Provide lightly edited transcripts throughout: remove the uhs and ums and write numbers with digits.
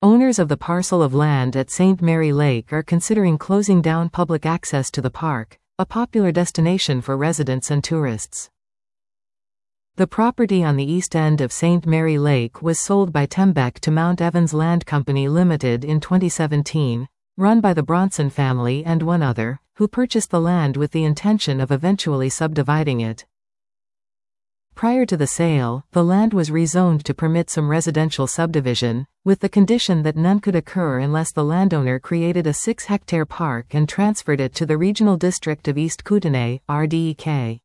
Owners of the parcel of land at St. Mary Lake are considering closing down public access to the park, a popular destination for residents and tourists. The property on the east end of St. Mary Lake was sold by Tembec to Mount Evans Land Company Limited in 2017, run by the Bronson family and one other, who purchased the land with the intention of eventually subdividing it. Prior to the sale, the land was rezoned to permit some residential subdivision, with the condition that none could occur unless the landowner created a 6-hectare park and transferred it to the Regional District of East Kootenay, RDEK.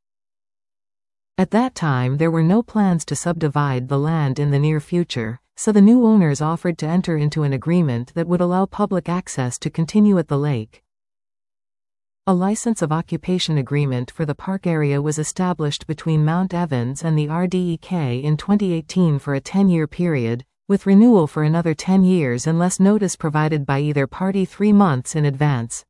At that time there were no plans to subdivide the land in the near future, so the new owners offered to enter into an agreement that would allow public access to continue at the lake. A license of occupation agreement for the park area was established between Mount Evans and the RDEK in 2018 for a 10-year period, with renewal for another 10 years unless notice provided by either party 3 months in advance.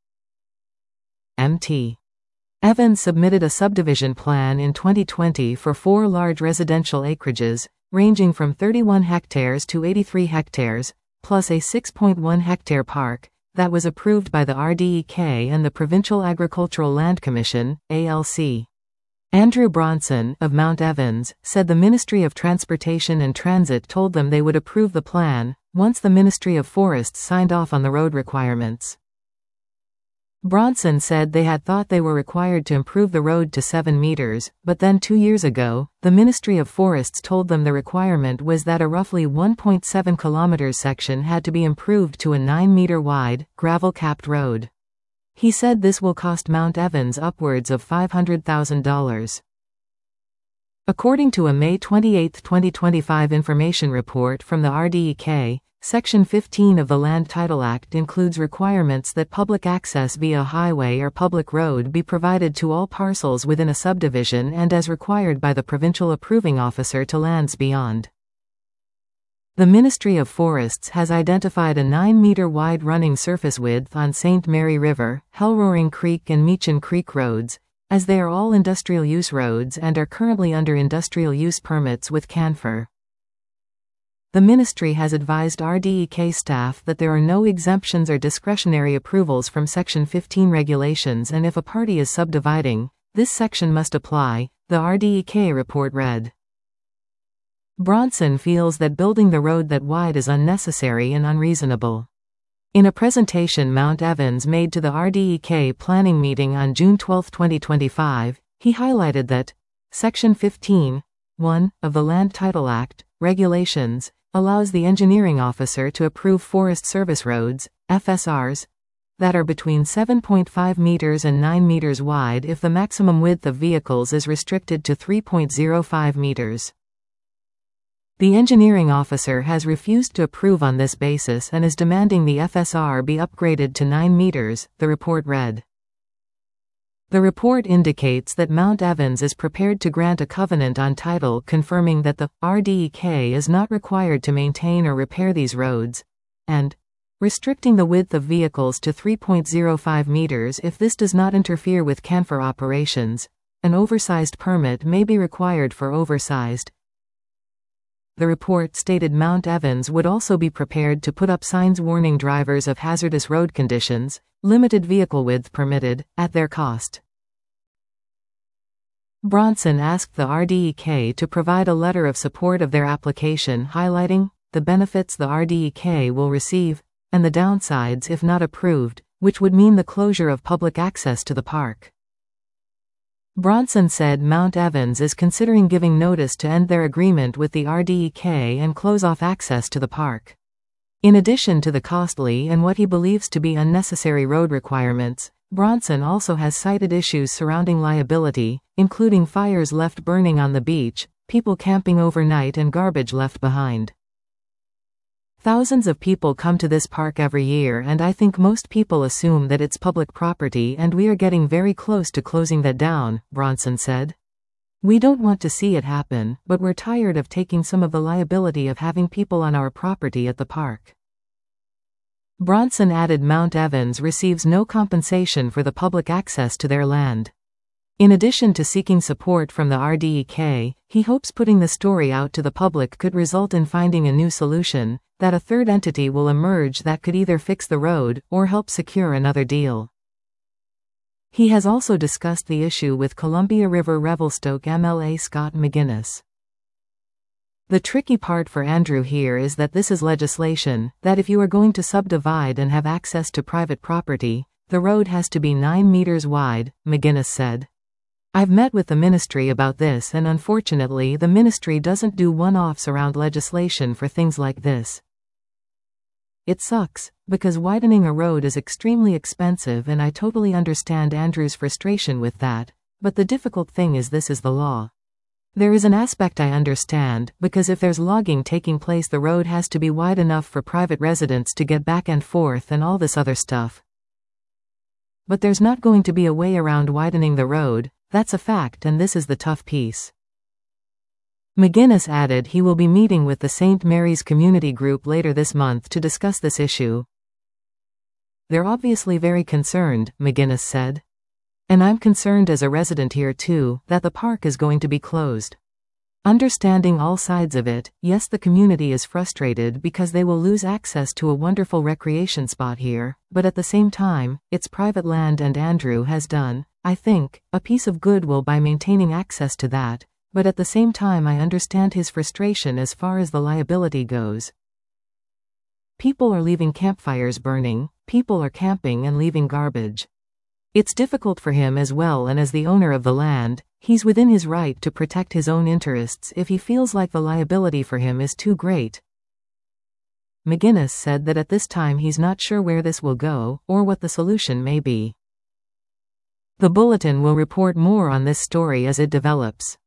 Mt. Evans submitted a subdivision plan in 2020 for 4 large residential acreages, ranging from 31 hectares to 83 hectares, plus a 6.1 hectare park, that was approved by the RDEK and the Provincial Agricultural Land Commission, ALC. Andrew Bronson, of Mount Evans, said the Ministry of Transportation and Transit told them they would approve the plan, once the Ministry of Forests signed off on the road requirements. Bronson said they had thought they were required to improve the road to 7 meters, but then 2 years ago, the Ministry of Forests told them the requirement was that a roughly 1.7 kilometers section had to be improved to a 9-meter wide, gravel-capped road. He said this will cost Mount Evans upwards of $500,000. According to a May 28, 2025 information report from the RDEK, Section 15 of the Land Title Act includes requirements that public access via highway or public road be provided to all parcels within a subdivision and as required by the provincial approving officer to lands beyond. The Ministry of Forests has identified a 9-meter wide running surface width on St. Mary River, Hellroaring Creek and Meechin Creek roads, as they are all industrial use roads and are currently under industrial use permits with CanFur. The ministry has advised RDEK staff that there are no exemptions or discretionary approvals from Section 15 regulations, and if a party is subdividing, this section must apply, the RDEK report read. Bronson feels that building the road that wide is unnecessary and unreasonable. In a presentation Mount Evans made to the RDEK planning meeting on June 12, 2025, he highlighted that Section 15(1) of the Land Title Act, regulations, allows the engineering officer to approve Forest Service roads, FSRs, that are between 7.5 meters and 9 meters wide if the maximum width of vehicles is restricted to 3.05 meters. The engineering officer has refused to approve on this basis and is demanding the FSR be upgraded to 9 meters, the report read. The report indicates that Mount Evans is prepared to grant a covenant on title confirming that the RDEK is not required to maintain or repair these roads, and restricting the width of vehicles to 3.05 meters if this does not interfere with CanFur operations. An oversized permit may be required for oversized. The report stated Mount Evans would also be prepared to put up signs warning drivers of hazardous road conditions, limited vehicle width permitted, at their cost. Bronson asked the RDEK to provide a letter of support of their application highlighting the benefits the RDEK will receive, and the downsides if not approved, which would mean the closure of public access to the park. Bronson said Mount Evans is considering giving notice to end their agreement with the RDEK and close off access to the park. In addition to the costly and what he believes to be unnecessary road requirements, Bronson also has cited issues surrounding liability, including fires left burning on the beach, people camping overnight and garbage left behind. Thousands of people come to this park every year, and I think most people assume that it's public property, and we are getting very close to closing that down, Bronson said. We don't want to see it happen, but we're tired of taking some of the liability of having people on our property at the park. Bronson added Mount Evans receives no compensation for the public access to their land. In addition to seeking support from the RDEK, he hopes putting the story out to the public could result in finding a new solution, that a third entity will emerge that could either fix the road or help secure another deal. He has also discussed the issue with Columbia River Revelstoke MLA Scott McGuinness. The tricky part for Andrew here is that this is legislation, that if you are going to subdivide and have access to private property, the road has to be 9 meters wide, McGuinness said. I've met with the ministry about this, and unfortunately the ministry doesn't do one-offs around legislation for things like this. It sucks, because widening a road is extremely expensive, and I totally understand Andrew's frustration with that, but the difficult thing is this is the law. There is an aspect I understand, because if there's logging taking place, the road has to be wide enough for private residents to get back and forth and all this other stuff. But there's not going to be a way around widening the road, that's a fact, and this is the tough piece. McGuinness added he will be meeting with the St. Mary's Community Group later this month to discuss this issue. They're obviously very concerned, McGuinness said. And I'm concerned as a resident here too, that the park is going to be closed. Understanding all sides of it, yes, the community is frustrated because they will lose access to a wonderful recreation spot here, but at the same time, it's private land, and Andrew has done, I think, a piece of goodwill by maintaining access to that, but at the same time I understand his frustration as far as the liability goes. People are leaving campfires burning, people are camping and leaving garbage. It's difficult for him as well, and as the owner of the land, he's within his right to protect his own interests if he feels like the liability for him is too great. McGuinness said that at this time he's not sure where this will go, or what the solution may be. The Bulletin will report more on this story as it develops.